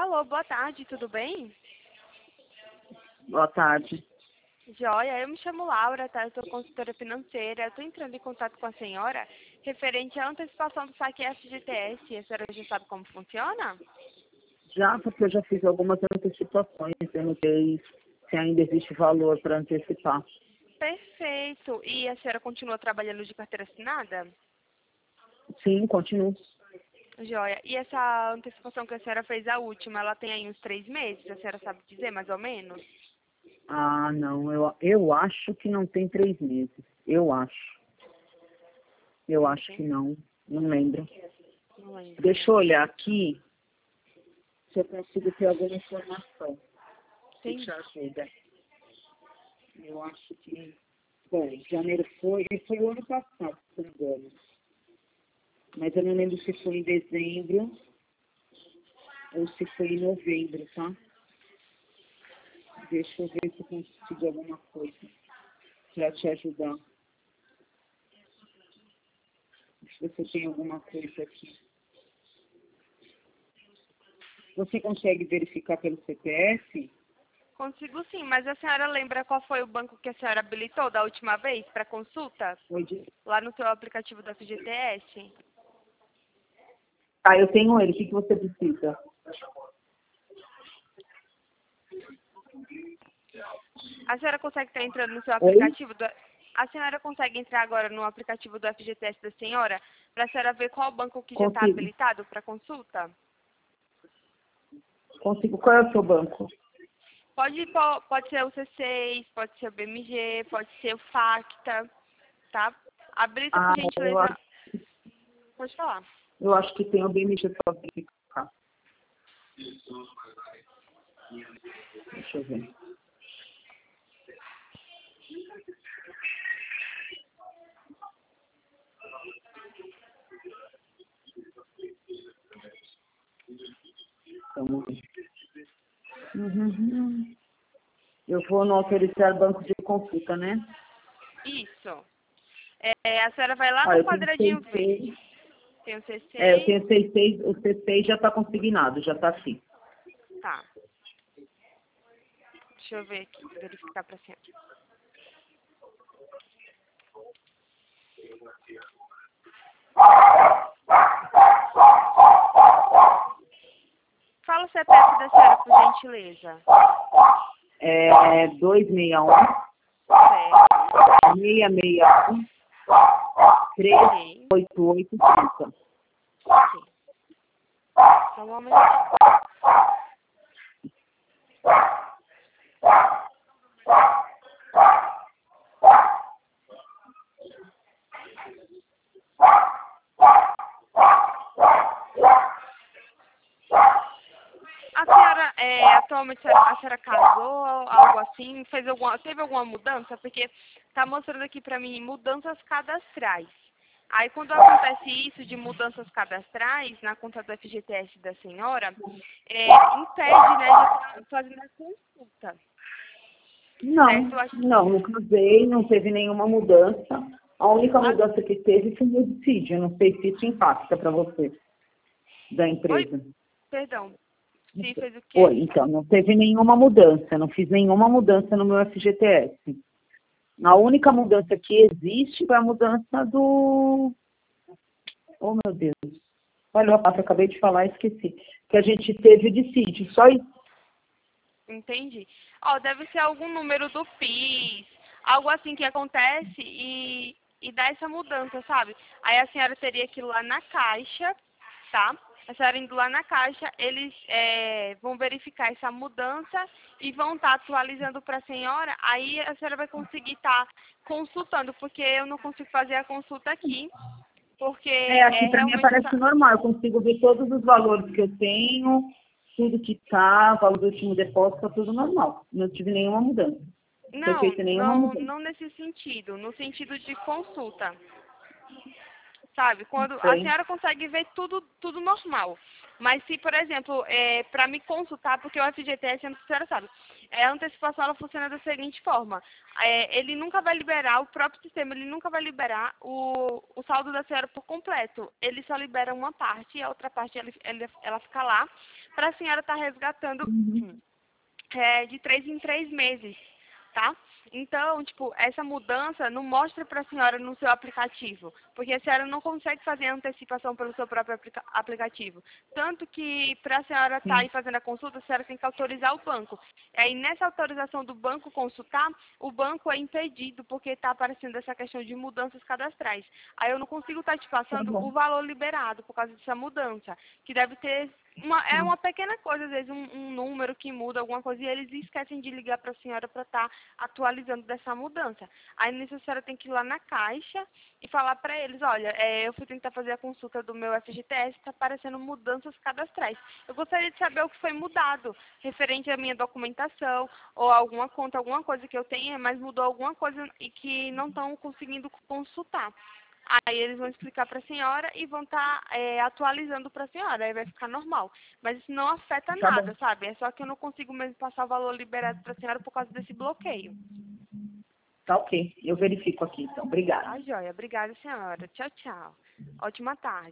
Alô, boa tarde, tudo bem? Boa tarde. Joia, eu me chamo Laura, tá? Eu sou consultora financeira. Eu tô entrando em contato com a senhora referente à antecipação do saque FGTS. A senhora já sabe como funciona? Já, porque eu já fiz algumas antecipações, eu não sei se ainda existe valor para antecipar. Perfeito. E a senhora continua trabalhando de carteira assinada? Sim, continuo. Joia. E essa antecipação que a senhora fez, a última, ela tem aí uns 3 meses? A senhora sabe dizer, mais ou menos? Ah, não, eu acho que não tem 3 meses. Eu acho. Eu acho que não. Não lembro. Não lembro. Deixa eu olhar aqui se eu consigo ter alguma informação que Sim. te ajuda. Eu acho que... Bom, janeiro foi o ano passado, se não me engano. Mas eu não lembro se foi em dezembro ou se foi em novembro, tá? Deixa eu ver se eu consigo alguma coisa para te ajudar. Deixa eu ver se eu tenho alguma coisa aqui. Você consegue verificar pelo CPF? Consigo sim, mas a senhora lembra qual foi o banco que a senhora habilitou da última vez para consulta? Lá no seu aplicativo da FGTS? Ah, eu tenho ele. O que você precisa? A senhora consegue estar entrando no seu Oi? aplicativo do... A senhora consegue entrar agora no aplicativo do FGTS da senhora para a senhora ver qual banco que já está Consigo. habilitado para consulta? Consigo. Qual é o seu banco? Pode ser o C6, pode ser o BMG, pode ser o Facta, tá? Habilita, Ah, por gentileza. Pode falar. eu acho que tem o BMG para verificar. Deixa eu ver. Vamos ver. Uhum. Eu vou no autorizar banco de consulta, né? Isso. A senhora vai lá Olha, no eu tenho quadradinho C6. verde. Tem o C6. Eu tenho C6. O C6 já está consignado, já está aqui. Tá. Deixa eu ver aqui, verificar pra senhora. Fala o CPF da senhora, por gentileza. É 261 Certo. 661 Ok. 38830. Ok. Só um momento. A senhora, atualmente, a senhora casou, algo assim? Teve alguma mudança? Porque tá mostrando aqui pra mim mudanças cadastrais. Aí, quando acontece isso de mudanças cadastrais na conta do FGTS da senhora, impede, né, de estar fazendo a consulta. Não, Certo? Eu acho que... não casei, não teve nenhuma mudança. A única Ah, mudança que teve foi o dissídio. Eu não sei se isso impacta para você, da oi? empresa. Perdão. Se fez o quê? Oi, então, não teve nenhuma mudança. Não fiz nenhuma mudança no meu FGTS. A única mudança que existe foi a mudança do... Oh, meu Deus. Olha, eu acabei de falar e esqueci. Que a gente teve o dissídio, só isso. Entendi. Ó, deve ser algum número do PIS, algo assim que acontece e dá essa mudança, sabe? Aí a senhora teria que ir lá na caixa, tá? A senhora indo lá na caixa, eles vão verificar essa mudança e vão estar atualizando para a senhora. Aí a senhora vai conseguir estar consultando, porque eu não consigo fazer a consulta aqui, porque Aqui para mim realmente aparece normal. Eu consigo ver todos os valores que eu tenho, tudo que tá, valor do último depósito, tá tudo normal. Não tive nenhuma mudança. Não foi não, feita nenhuma não, mudança. não nesse sentido, no sentido de consulta. sabe? Quando a Sei. senhora consegue ver tudo normal. Mas se, por exemplo, para me consultar, porque o FGTS, a senhora sabe, a antecipação ela funciona da seguinte forma. Ele nunca vai liberar, o próprio sistema, ele nunca vai liberar o saldo da senhora por completo. Ele só libera uma parte e a outra parte ela fica lá para a senhora estar resgatando Uhum. de 3 em 3 meses, tá? Então, tipo, essa mudança não mostra para a senhora no seu aplicativo, porque a senhora não consegue fazer a antecipação pelo seu próprio aplicativo. Tanto que para a senhora estar Sim. aí fazendo a consulta, a senhora tem que autorizar o banco. Aí nessa autorização do banco consultar, o banco é impedido, porque está aparecendo essa questão de mudanças cadastrais. Aí eu não consigo estar te Tá passando o bom. valor liberado por causa dessa mudança, que deve ter é Tá. uma pequena coisa, às vezes um número que muda, alguma coisa, e eles esquecem de ligar para a senhora para estar atualizando dessa mudança. Aí nisso a senhora tem que ir lá na Caixa e falar para eles, olha, eu fui tentar fazer a consulta do meu FGTS, está aparecendo mudanças cadastrais. Eu gostaria de saber o que foi mudado, referente à minha documentação, ou alguma conta, alguma coisa que eu tenha, mas mudou alguma coisa e que não estão conseguindo consultar. Aí eles vão explicar para a senhora e vão estar atualizando para a senhora, aí vai ficar normal. Mas isso não afeta Tá bom. nada, sabe? É só que eu não consigo mesmo passar o valor liberado para a senhora por causa desse bloqueio. Tá ok. Eu verifico aqui, então. Obrigada. Tá, joia? Obrigada, senhora. Tchau, tchau. Ótima tarde.